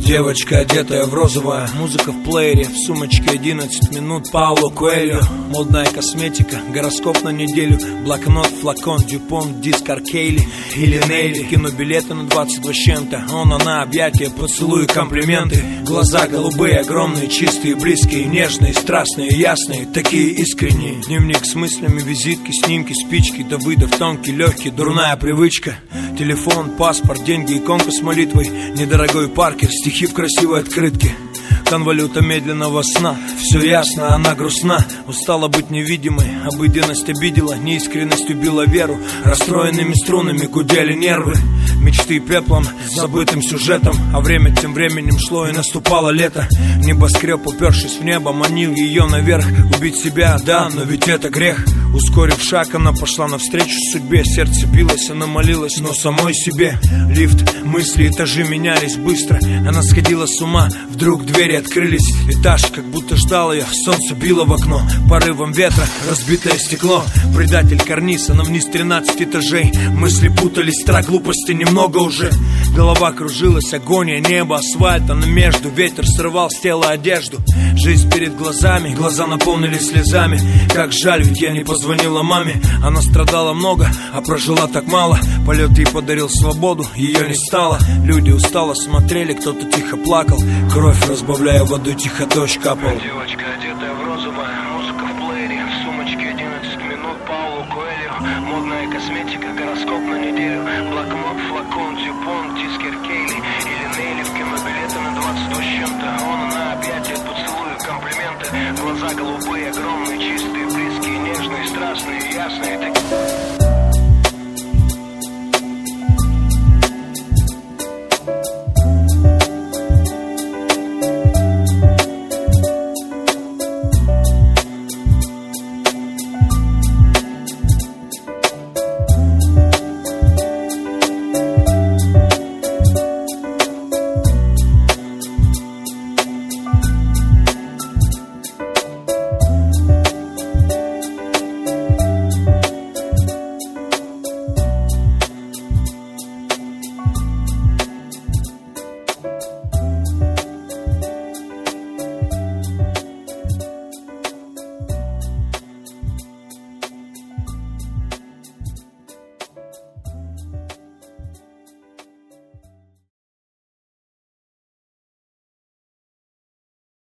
Девочка, одетая в розовое, музыка в плеере, в сумочке 11 минут Пауло Коэльо. Модная косметика, гороскоп на неделю, блокнот, флакон, дюпон, диск Аркейли или Нейли. Кинобилеты на 22 с чем-то, он, она, объятия, поцелуи, комплименты. Глаза голубые, огромные, чистые, близкие, нежные, страстные, ясные, такие искренние. Дневник с мыслями, визитки, снимки, спички, Давыдов, тонкий, легкий, дурная привычка. Телефон, паспорт, деньги, иконка с молитвой, недорогой Паркер, стихи в красивой открытке. Конвалюта медленного сна. Все ясно, она грустна. Устала быть невидимой. Обыденность обидела, неискренность убила веру. Расстроенными струнами гудели нервы. Мечты пеплом, забытым сюжетом. А время тем временем шло, и наступало лето. Небоскреб, упершись в небо, манил ее наверх. Убить себя, да, но ведь это грех. Ускорив шаг, она пошла навстречу судьбе. Сердце билось, она молилась, но самой себе. Лифт, мысли, этажи менялись быстро. Она сходила с ума, вдруг двери открылись. Этаж как будто ждал ее, солнце било в окно. Порывом ветра разбитое стекло. Предатель карниз, она вниз 13 этажей. Мысли путались, страх, глупости немного уже. Голова кружилась, агония, небо, асфальт. Она между, ветер срывал с тела одежду. Жизнь перед глазами, глаза наполнились слезами. Как жаль, ведь я не позвонила маме. Она страдала много, а прожила так мало. Полет ей подарил свободу, ее не стало. Люди устало смотрели, кто-то тихо плакал. Кровь разбавляя водой, тихо дождь капал. Девочка, одетая в розовое, музыка в плеере, в сумочке 11 минут Пауло Коэльо. Модная косметика, гороскоп на неделю, блокнот, флакон, дюпон, диск